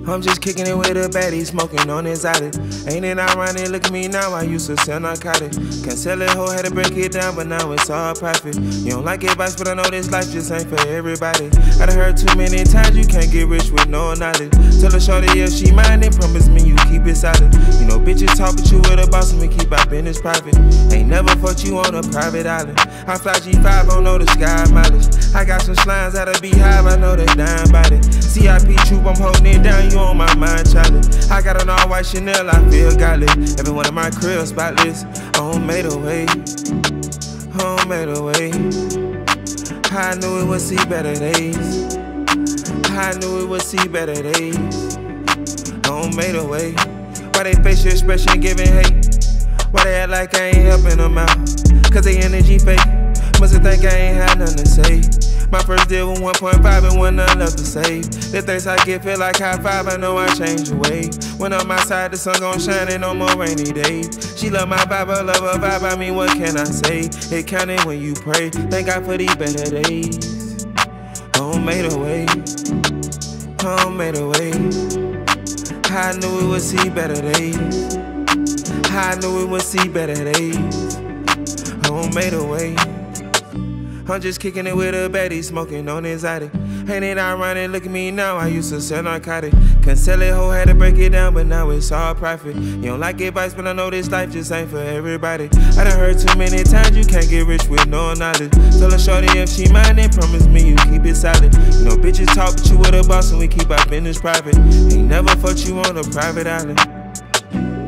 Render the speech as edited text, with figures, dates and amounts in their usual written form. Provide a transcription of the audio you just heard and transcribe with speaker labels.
Speaker 1: I'm just kicking it with a baddie, smoking on exotic. Ain't it ironic? Look at me now, I used to sell narcotics. Can't sell it whole, had to break it down, but now it's all profit. You don't like advice, but I know this life just ain't for everybody. I done heard too many times you can't get rich with no knowledge. Tell her shorty if she mine, then promise me you keep it solid. You know bitches talk, but you with a boss and we keep our business private. Ain't never fucked you on a private island. I fly G5, I don't know the sky mileage. I got some slimes out of Beehive, I know they dying about it. CIP troop, I'm holding it down, you on my mind, Charlie. I got an all-white Chanel, I feel godly. Every one of my cribs spotless, homemade away, homemade away. I knew it would see better days. I knew it would see better days. Homemade away. Why they facial expression giving hate? Why they act like I ain't helping them out? Cause they energy fake. Must've think I ain't had nothing to say. My first deal was 1.5 and wasn't nothing left to save. The things I get feel like high five, I know I changed the way. When I'm outside, the sun gon' shine, ain't no more rainy days. She love my vibe, I love her vibe, I mean, what can I say? It counted when you pray, thank God for these better days. Homemade away, homemade away. I knew it would see better days. I knew it would see better days. Homemade away. I'm just kicking it with a baddie, smoking on exotic. Ain't it ironic? Look at me now, I used to sell narcotic. Can't sell it whole, had to break it down, but now it's all profit. You don't like advice, but I know this life just ain't for everybody. I done heard too many times you can't get rich with no knowledge. Tell her shorty if she mine, then promise me you keep it solid. You know bitches talk, but you with a boss and we keep our business private. Ain't never fucked you on a private island.